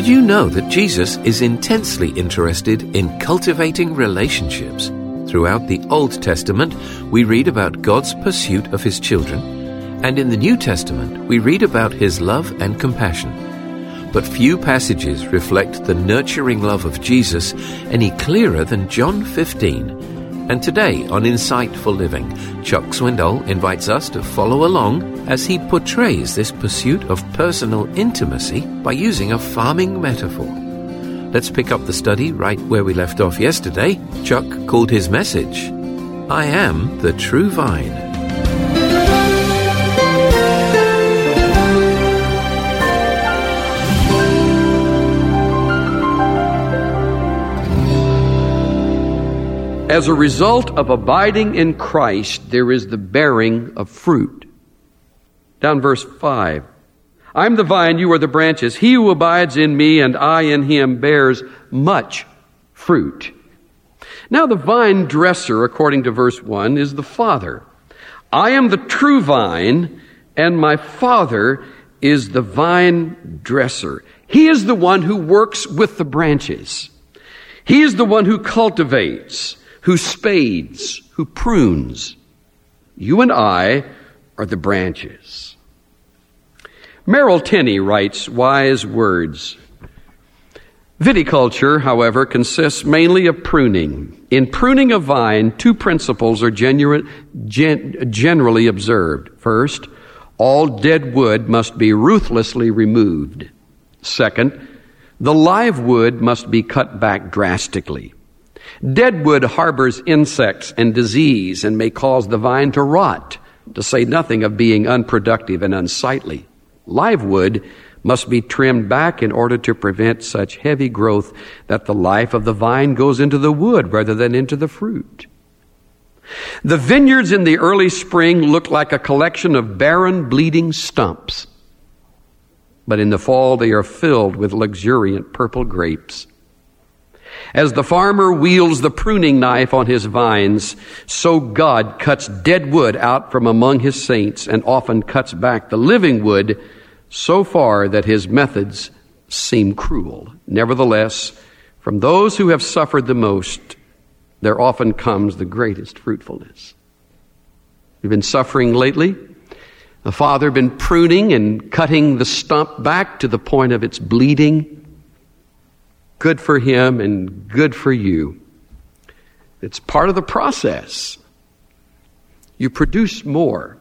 Did you know that Jesus is intensely interested in cultivating relationships? Throughout the Old Testament, we read about God's pursuit of His children, and in the New Testament, we read about His love and compassion. But few passages reflect the nurturing love of Jesus any clearer than John 15. And today on Insightful Living, Chuck Swindoll invites us to follow along as he portrays this pursuit of personal intimacy by using a farming metaphor. Let's pick up the study right where we left off yesterday. Chuck called his message, I Am the True Vine. As a result of abiding in Christ, there is the bearing of fruit. Down verse 5. I'm the vine, you are the branches. He who abides in me and I in him bears much fruit. Now the vine dresser, according to verse 1, is the Father. I am the true vine, and my Father is the vine dresser. He is the one who works with the branches. He is the one who cultivates, who spades, who prunes. You and I are the branches. Merrill Tenney writes wise words. Viticulture, however, consists mainly of pruning. In pruning a vine, two principles are generally observed. First, all dead wood must be ruthlessly removed. Second, the live wood must be cut back drastically. Dead wood harbors insects and disease and may cause the vine to rot, to say nothing of being unproductive and unsightly. Live wood must be trimmed back in order to prevent such heavy growth that the life of the vine goes into the wood rather than into the fruit. The vineyards in the early spring look like a collection of barren, bleeding stumps. But in the fall, they are filled with luxuriant purple grapes. As the farmer wields the pruning knife on his vines, so God cuts dead wood out from among his saints and often cuts back the living wood so far that his methods seem cruel. Nevertheless, from those who have suffered the most, there often comes the greatest fruitfulness. You've been suffering lately? The Father been pruning and cutting the stump back to the point of its bleeding. Good for him and good for you. It's part of the process. You produce more.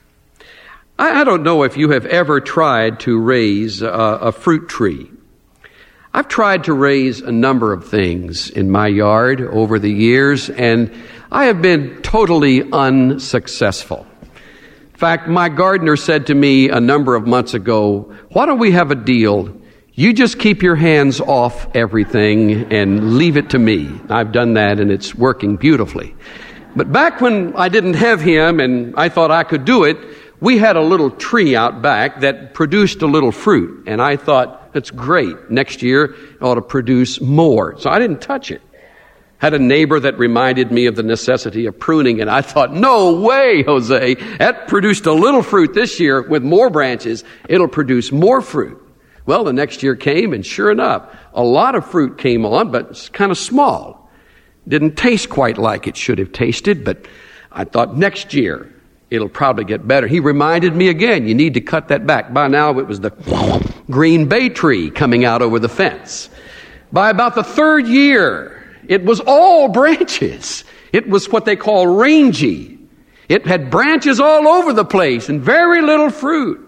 I don't know if you have ever tried to raise a fruit tree. I've tried to raise a number of things in my yard over the years, and I have been totally unsuccessful. In fact, my gardener said to me a number of months ago, why don't we have a deal? You just keep your hands off everything and leave it to me. I've done that and it's working beautifully. But back when I didn't have him and I thought I could do it, we had a little tree out back that produced a little fruit. And I thought, that's great. Next year it ought to produce more. So I didn't touch it. Had a neighbor that reminded me of the necessity of pruning, and I thought, no way, Jose. That produced a little fruit this year with more branches. It'll produce more fruit. Well, the next year came, and sure enough, a lot of fruit came on, but it's kind of small. Didn't taste quite like it should have tasted, but I thought next year it'll probably get better. He reminded me again, you need to cut that back. By now it was the green bay tree coming out over the fence. By about the third year, it was all branches. It was what they call rangy. It had branches all over the place and very little fruit.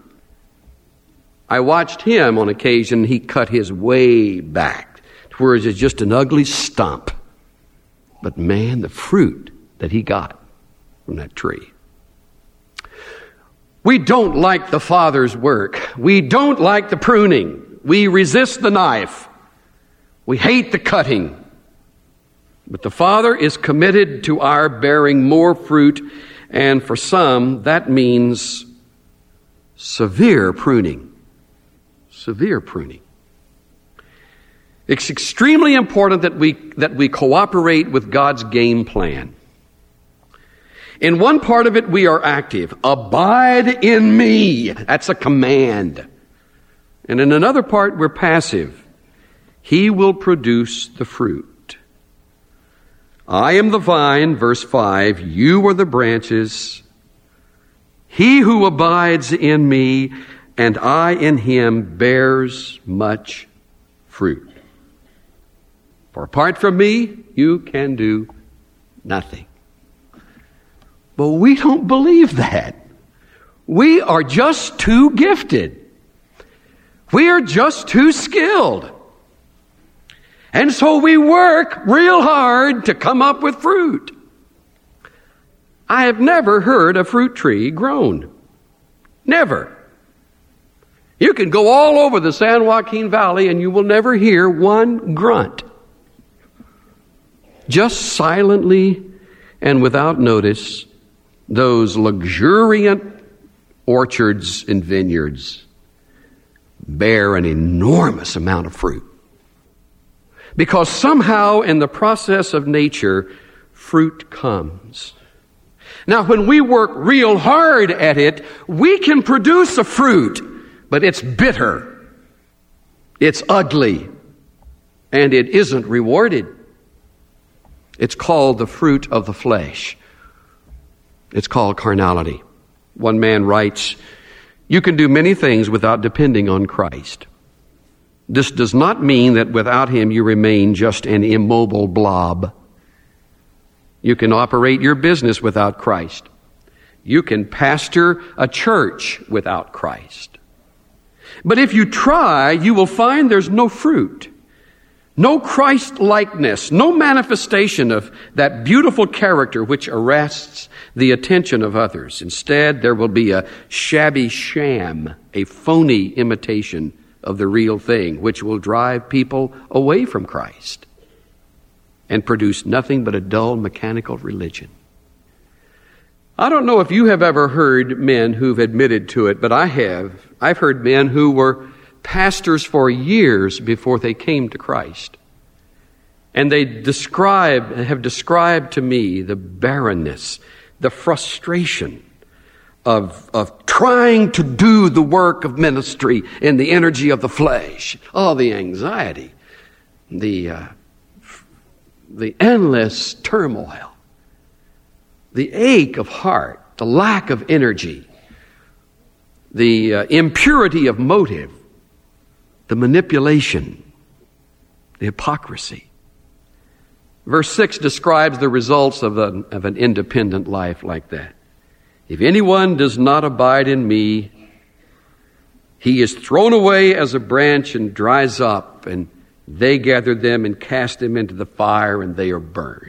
I watched him on occasion. He cut his way back to where it was just an ugly stump. But man, the fruit that he got from that tree. We don't like the Father's work. We don't like the pruning. We resist the knife. We hate the cutting. But the Father is committed to our bearing more fruit, and for some, that means severe pruning. Severe pruning. It's extremely important that we cooperate with God's game plan. In one part of it, we are active. Abide in me. That's a command. And in another part, we're passive. he will produce the fruit. I am the vine, verse 5, you are the branches. He who abides in me and I in him bears much fruit. For apart from me, you can do nothing. But we don't believe that. We are just too gifted. We are just too skilled. And so we work real hard to come up with fruit. I have never heard a fruit tree grown. Never. You can go all over the San Joaquin Valley and you will never hear one grunt. Just silently and without notice, those luxuriant orchards and vineyards bear an enormous amount of fruit. Because somehow in the process of nature, fruit comes. Now, when we work real hard at it, we can produce a fruit, but it's bitter, it's ugly, and it isn't rewarded. It's called the fruit of the flesh. It's called carnality. One man writes, you can do many things without depending on Christ. This does not mean that without him you remain just an immobile blob. You can operate your business without Christ. You can pastor a church without Christ. But if you try, you will find there's no fruit, no Christ-likeness, no manifestation of that beautiful character which arrests the attention of others. Instead, there will be a shabby sham, a phony imitation of the real thing, which will drive people away from Christ and produce nothing but a dull, mechanical religion. I don't know if you have ever heard men who've admitted to it, but I have. I've heard men who were pastors for years before they came to Christ. And they have described to me the barrenness, the frustration of trying to do the work of ministry in the energy of the flesh. Oh, the anxiety, the endless turmoil, the ache of heart, the lack of energy, the impurity of motive, the manipulation, the hypocrisy. Verse 6 describes the results of an independent life like that. If anyone does not abide in me, he is thrown away as a branch and dries up, and they gather them and cast them into the fire, and they are burned.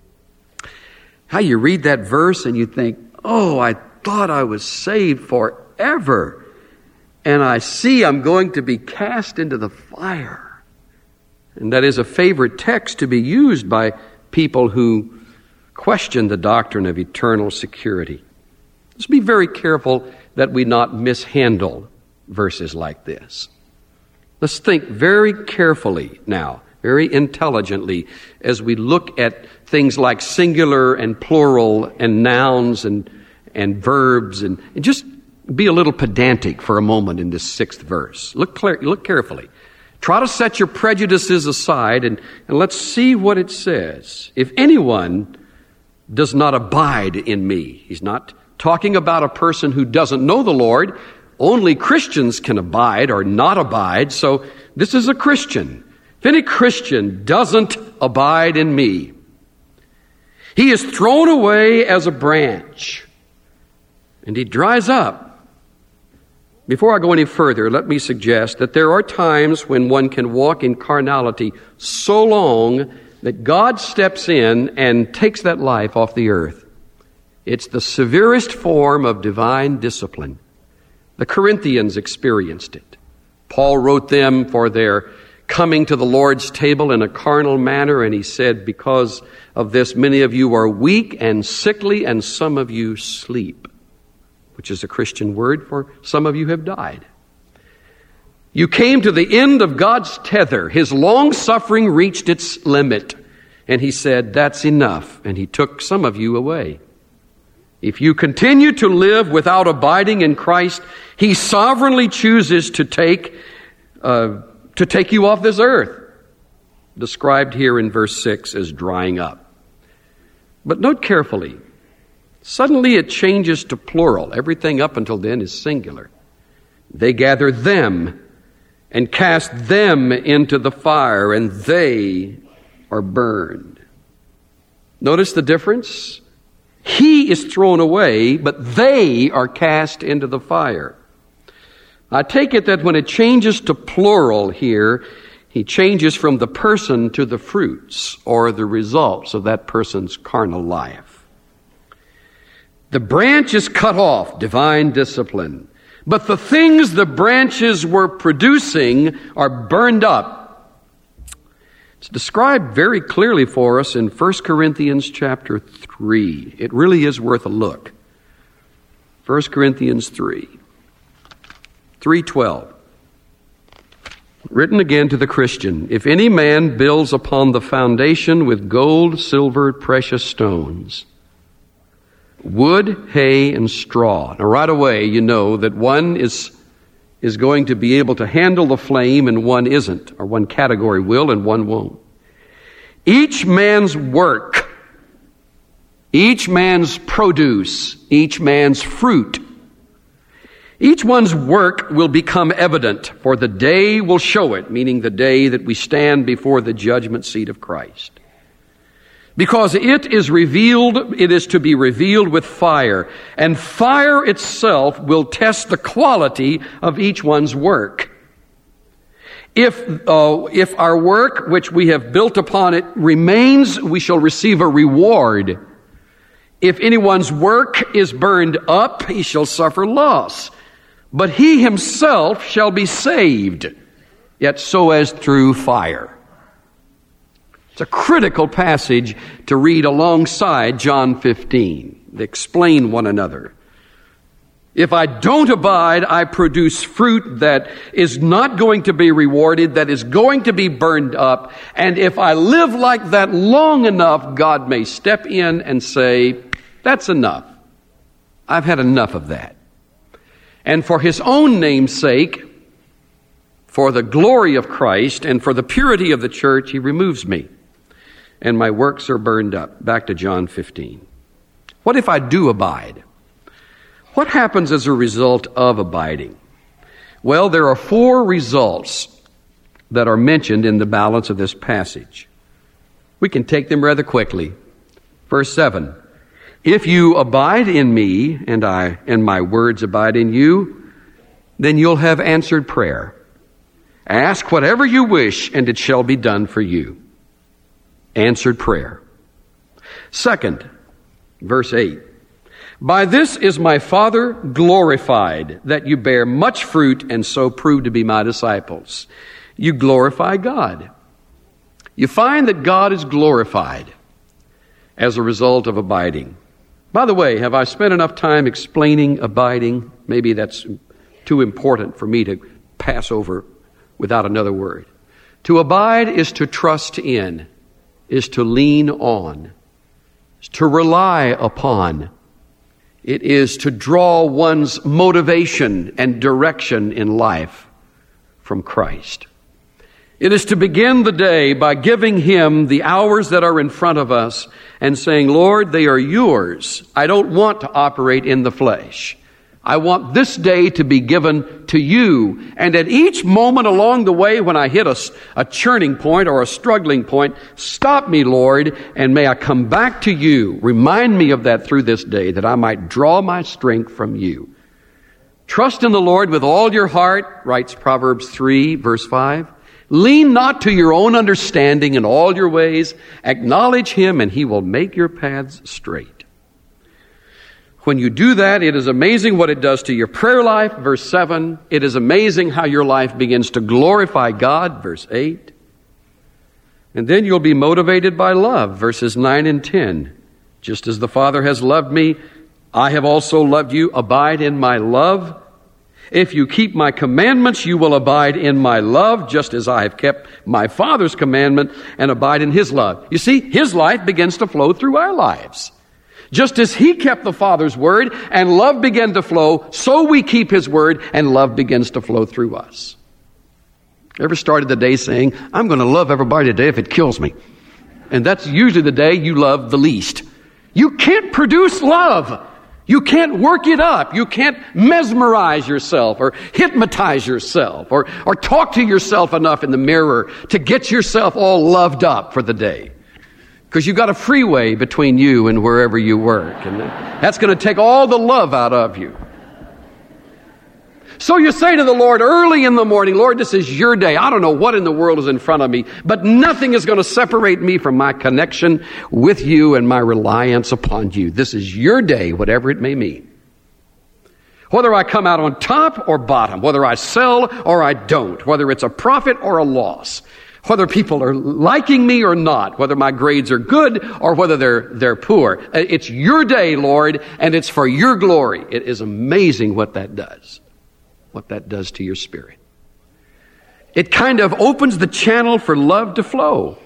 How you read that verse and you think, oh, I thought I was saved forever, and I see I'm going to be cast into the fire. And that is a favorite text to be used by people who question the doctrine of eternal security. Let's be very careful that we not mishandle verses like this. Let's think very carefully now, very intelligently, as we look at things like singular and plural and nouns and verbs, and just be a little pedantic for a moment in this 6th verse. Look carefully. Try to set your prejudices aside and let's see what it says. If anyone does not abide in me, he's not talking about a person who doesn't know the Lord. Only Christians can abide or not abide. So this is a Christian. If any Christian doesn't abide in me, he is thrown away as a branch and he dries up. Before I go any further, let me suggest that there are times when one can walk in carnality so long that God steps in and takes that life off the earth. It's the severest form of divine discipline. The Corinthians experienced it. Paul wrote them for their coming to the Lord's table in a carnal manner, and he said, because of this, many of you are weak and sickly, and some of you sleep, which is a Christian word for some of you have died. You came to the end of God's tether. His long suffering reached its limit, and he said, that's enough, and he took some of you away. If you continue to live without abiding in Christ, he sovereignly chooses to take you off this earth. described here in verse 6 as drying up. But note carefully, suddenly it changes to plural. Everything up until then is singular. They gather them and cast them into the fire, and they are burned. Notice the difference? He is thrown away, but they are cast into the fire. I take it that when it changes to plural here, he changes from the person to the fruits or the results of that person's carnal life. The branch is cut off, divine discipline. But the things the branches were producing are burned up. It's described very clearly for us in 1 Corinthians chapter 3. It really is worth a look. 1 Corinthians 3:12. Written again to the Christian, if any man builds upon the foundation with gold, silver, precious stones, wood, hay, and straw. Now right away you know that one is going to be able to handle the flame and one isn't, or one category will and one won't. Each man's work, each man's produce, each man's fruit, each one's work will become evident, for the day will show it, meaning the day that we stand before the judgment seat of Christ. Because it is to be revealed with fire, and fire itself will test the quality of each one's work. If our work, which we have built upon it, remains, we shall receive a reward. If anyone's work is burned up, he shall suffer loss. But he himself shall be saved, yet so as through fire. It's a critical passage to read alongside John 15. They explain one another. If I don't abide, I produce fruit that is not going to be rewarded, that is going to be burned up. And if I live like that long enough, God may step in and say, that's enough. I've had enough of that. And for his own name's sake, for the glory of Christ and for the purity of the church, he removes me. And my works are burned up. Back to John 15. What if I do abide? What happens as a result of abiding? Well, there are 4 results that are mentioned in the balance of this passage. We can take them rather quickly. Verse 7. If you abide in me, and my words abide in you, then you'll have answered prayer. Ask whatever you wish, and it shall be done for you. Answered prayer. Second, verse 8. By this is my Father glorified, that you bear much fruit and so prove to be my disciples. You glorify God. You find that God is glorified as a result of abiding. By the way, have I spent enough time explaining abiding? Maybe that's too important for me to pass over without another word. To abide is to trust in, is to lean on, is to rely upon. It is to draw one's motivation and direction in life from Christ. It is to begin the day by giving Him the hours that are in front of us and saying, Lord, they are yours. I don't want to operate in the flesh. I want this day to be given to you. And at each moment along the way when I hit a churning point or a struggling point, stop me, Lord, and may I come back to you. Remind me of that through this day, that I might draw my strength from you. Trust in the Lord with all your heart, writes Proverbs 3, verse 5. Lean not to your own understanding in all your ways. Acknowledge Him, and He will make your paths straight. When you do that, it is amazing what it does to your prayer life, verse 7. It is amazing how your life begins to glorify God, verse 8. And then you'll be motivated by love, verses 9 and 10. Just as the Father has loved me, I have also loved you. Abide in my love. If you keep my commandments, you will abide in my love, just as I have kept my Father's commandment and abide in His love. You see, His life begins to flow through our lives. Just as He kept the Father's word and love began to flow, so we keep His word and love begins to flow through us. Ever started the day saying, I'm going to love everybody today if it kills me? And that's usually the day you love the least. You can't produce love. You can't work it up. You can't mesmerize yourself or hypnotize yourself or talk to yourself enough in the mirror to get yourself all loved up for the day. Because you've got a freeway between you and wherever you work. And that's going to take all the love out of you. So you say to the Lord early in the morning, Lord, this is your day. I don't know what in the world is in front of me, but nothing is going to separate me from my connection with you and my reliance upon you. This is your day, whatever it may mean. Whether I come out on top or bottom, whether I sell or I don't, whether it's a profit or a loss, whether people are liking me or not, whether my grades are good or whether they're poor. It's your day, Lord, and it's for your glory. It is amazing what that does. What that does to your spirit. It kind of opens the channel for love to flow.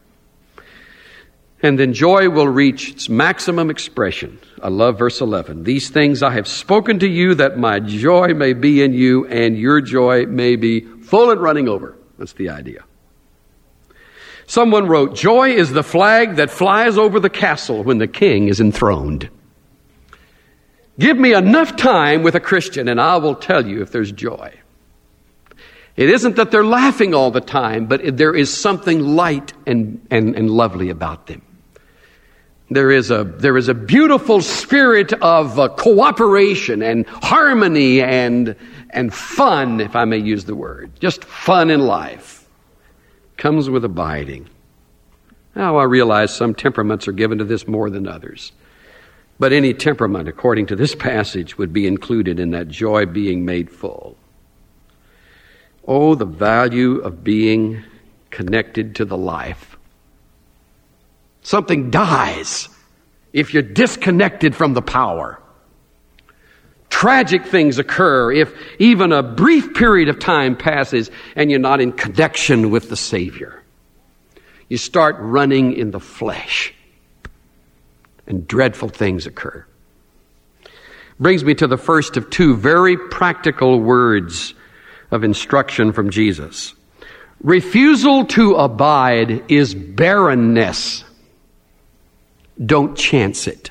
And then joy will reach its maximum expression. I love verse 11. These things I have spoken to you that my joy may be in you and your joy may be full and running over. That's the idea. Someone wrote, joy is the flag that flies over the castle when the king is enthroned. Give me enough time with a Christian and I will tell you if there's joy. It isn't that they're laughing all the time, but there is something light and lovely about them. There is a beautiful spirit of cooperation and harmony and fun, if I may use the word. Just fun in life. Comes with abiding. Now I realize some temperaments are given to this more than others. But any temperament, according to this passage, would be included in that joy being made full. Oh, the value of being connected to the life. Something dies if you're disconnected from the power. Tragic things occur if even a brief period of time passes and you're not in connection with the Savior. You start running in the flesh. And dreadful things occur. Brings me to the first of two very practical words of instruction from Jesus. Refusal to abide is barrenness. Don't chance it.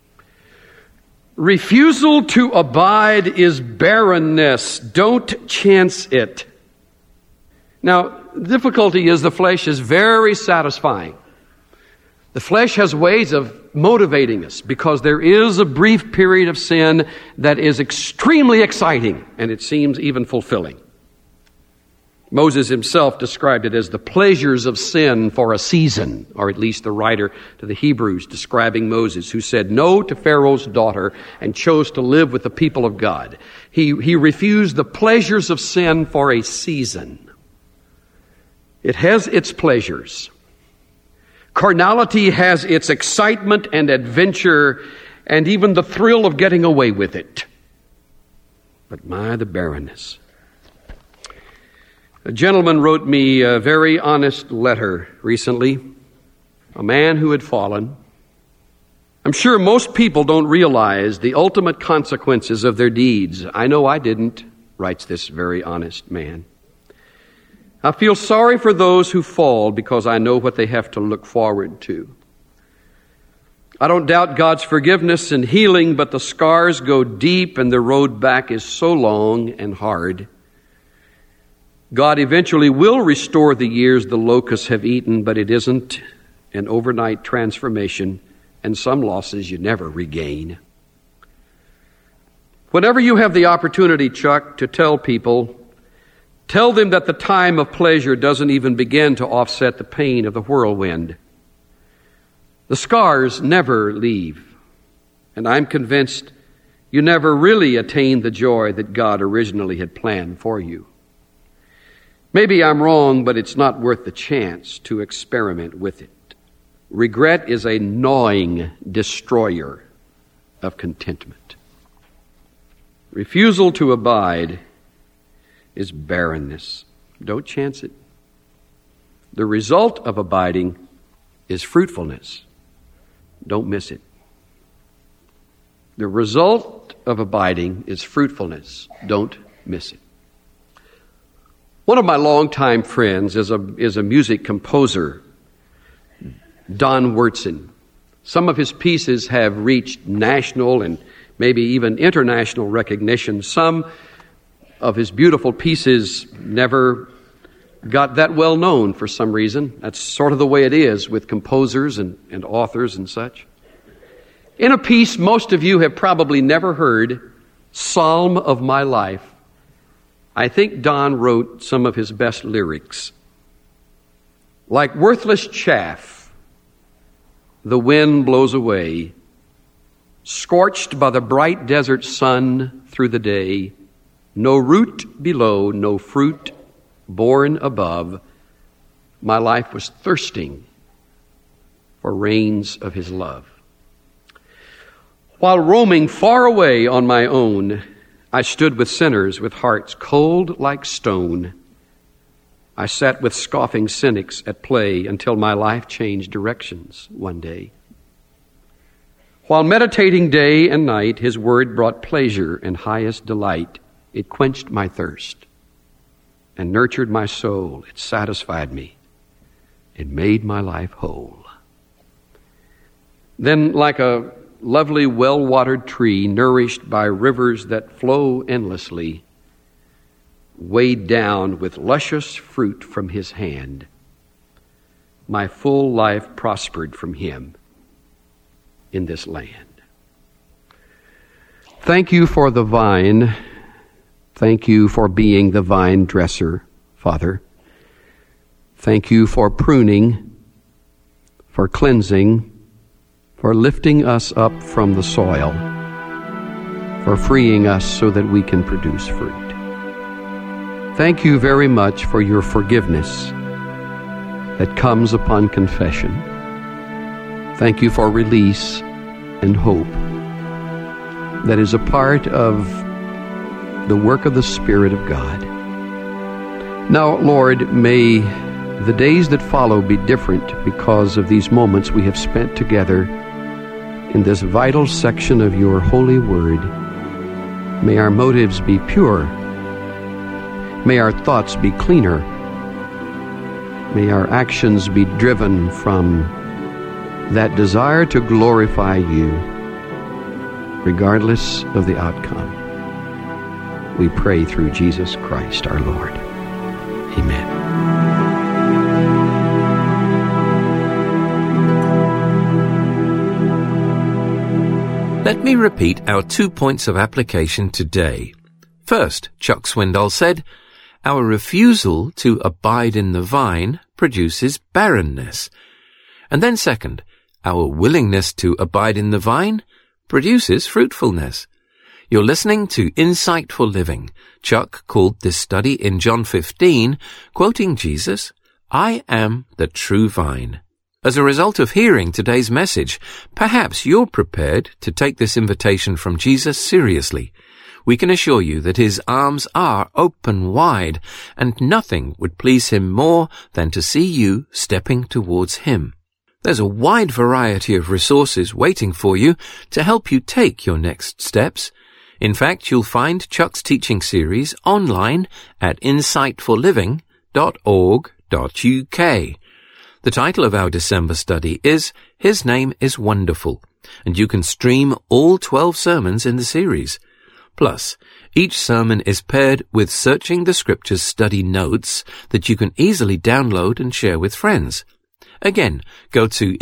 Refusal to abide is barrenness. Don't chance it. Now, the difficulty is the flesh is very satisfying. The flesh has ways of motivating us because there is a brief period of sin that is extremely exciting and it seems even fulfilling. Moses himself described it as the pleasures of sin for a season, or at least the writer to the Hebrews describing Moses, who said no to Pharaoh's daughter and chose to live with the people of God. He refused the pleasures of sin for a season. It has its pleasures. Carnality has its excitement and adventure and even the thrill of getting away with it. But my, the barrenness. A gentleman wrote me a very honest letter recently, a man who had fallen. I'm sure most people don't realize the ultimate consequences of their deeds. I know I didn't, writes this very honest man. I feel sorry for those who fall because I know what they have to look forward to. I don't doubt God's forgiveness and healing, but the scars go deep and the road back is so long and hard. God eventually will restore the years the locusts have eaten, but it isn't an overnight transformation, and some losses you never regain. Whenever you have the opportunity, Chuck, to tell people, tell them that the time of pleasure doesn't even begin to offset the pain of the whirlwind. The scars never leave, and I'm convinced you never really attain the joy that God originally had planned for you. Maybe I'm wrong, but it's not worth the chance to experiment with it. Regret is a gnawing destroyer of contentment. Refusal to abide is barrenness. Don't chance it. The result of abiding is fruitfulness. Don't miss it. The result of abiding is fruitfulness. Don't miss it. One of my longtime friends is a music composer, Don Wurtzen. Some of his pieces have reached national and maybe even international recognition. Some of his beautiful pieces never got that well known for some reason. That's sort of the way it is with composers and authors and such. In a piece most of you have probably never heard, Psalm of My Life, I think Don wrote some of his best lyrics. Like worthless chaff, the wind blows away, scorched by the bright desert sun through the day, no root below, no fruit born above. My life was thirsting for rains of his love. While roaming far away on my own, I stood with sinners with hearts cold like stone. I sat with scoffing cynics at play until my life changed directions one day. While meditating day and night, his word brought pleasure and highest delight. It quenched my thirst and nurtured my soul. It satisfied me. It made my life whole. Then, like a lovely, well-watered tree nourished by rivers that flow endlessly, weighed down with luscious fruit from his hand, my full life prospered from him in this land. Thank you for the vine. Thank you for being the vine dresser, Father. Thank you for pruning, for cleansing, for lifting us up from the soil, for freeing us so that we can produce fruit. Thank you very much for your forgiveness that comes upon confession. Thank you for release and hope that is a part of the work of the Spirit of God. Now, Lord, may the days that follow be different because of these moments we have spent together in this vital section of your holy word. May our motives be pure. May our thoughts be cleaner. May our actions be driven from that desire to glorify you, regardless of the outcome. We pray through Jesus Christ our Lord. Amen. Let me repeat our 2 points of application today. First, Chuck Swindoll said, our refusal to abide in the vine produces barrenness. And then second, our willingness to abide in the vine produces fruitfulness. You're listening to Insightful Living. Chuck called this study in John 15, quoting Jesus, I am the true vine. As a result of hearing today's message, perhaps you're prepared to take this invitation from Jesus seriously. We can assure you that his arms are open wide, and nothing would please him more than to see you stepping towards him. There's a wide variety of resources waiting for you to help you take your next steps. In fact, you'll find Chuck's teaching series online at insightfulliving.org.uk. The title of our December study is His Name is Wonderful, and you can stream all 12 sermons in the series. Plus, each sermon is paired with Searching the Scriptures study notes that you can easily download and share with friends. Again, go to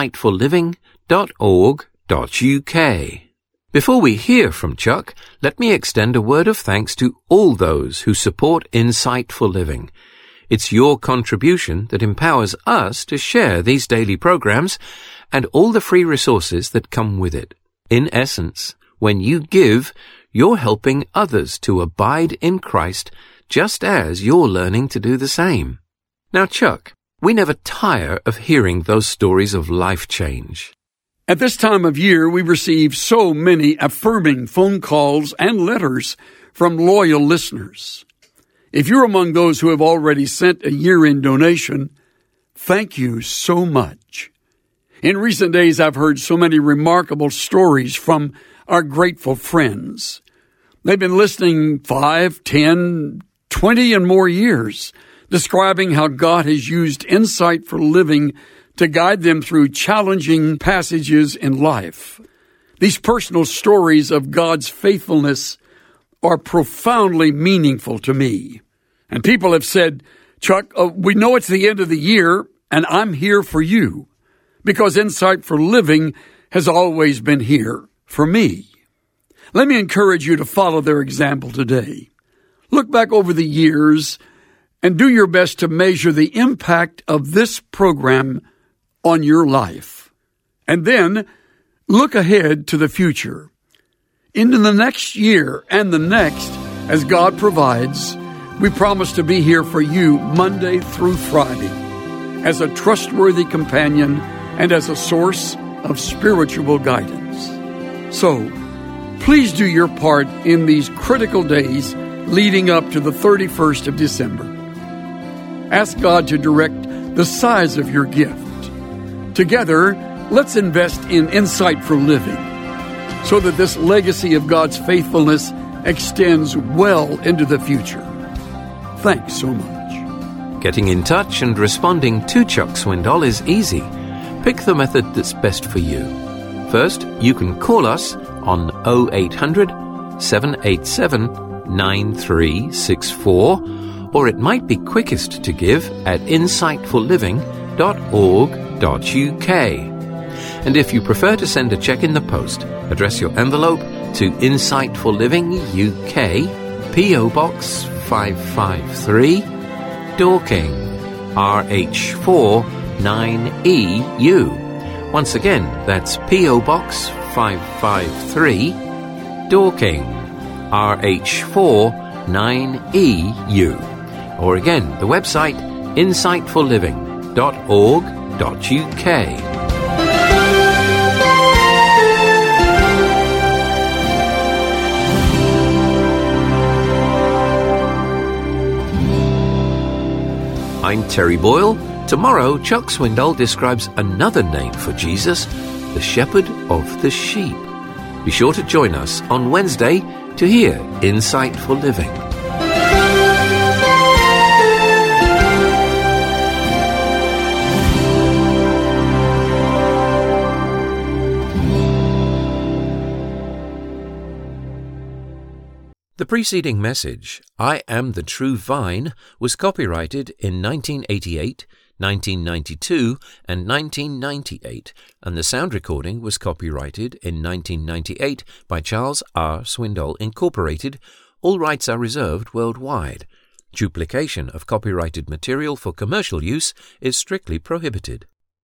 insightfulliving.org.uk. Before we hear from Chuck, let me extend a word of thanks to all those who support Insightful Living. It's your contribution that empowers us to share these daily programs and all the free resources that come with it. In essence, when you give, you're helping others to abide in Christ just as you're learning to do the same. Now, Chuck, we never tire of hearing those stories of life change. At this time of year, we receive so many affirming phone calls and letters from loyal listeners. If you're among those who have already sent a year-end donation, thank you so much. In recent days, I've heard so many remarkable stories from our grateful friends. They've been listening 5, 10, 20 and more years, describing how God has used Insight for Living to guide them through challenging passages in life. These personal stories of God's faithfulness are profoundly meaningful to me. And people have said, Chuck, we know it's the end of the year, and I'm here for you, because Insight for Living has always been here for me. Let me encourage you to follow their example today. Look back over the years and do your best to measure the impact of this program on your life. And then look ahead to the future. Into the next year and the next, as God provides, we promise to be here for you Monday through Friday as a trustworthy companion and as a source of spiritual guidance. So, please do your part in these critical days leading up to the 31st of December. Ask God to direct the size of your gift. Together, let's invest in Insight for Living so that this legacy of God's faithfulness extends well into the future. Thanks so much. Getting in touch and responding to Chuck Swindoll is easy. Pick the method that's best for you. First, you can call us on 0800 787 9364, or it might be quickest to give at insightforliving.org.uk. And if you prefer to send a check in the post, address your envelope to Insight for Living UK, P.O. Box 553, Dorking, RH4 9EU. Once again, that's P.O. Box 553, Dorking, RH4 9EU. Or again, the website insightforliving.org.uk. I'm Terry Boyle. Tomorrow, Chuck Swindoll describes another name for Jesus, the Shepherd of the Sheep. Be sure to join us on Wednesday to hear Insight for Living. The preceding message, I Am the True Vine, was copyrighted in 1988, 1992, and 1998, and the sound recording was copyrighted in 1998 by Charles R. Swindoll Incorporated. All rights are reserved worldwide. Duplication of copyrighted material for commercial use is strictly prohibited.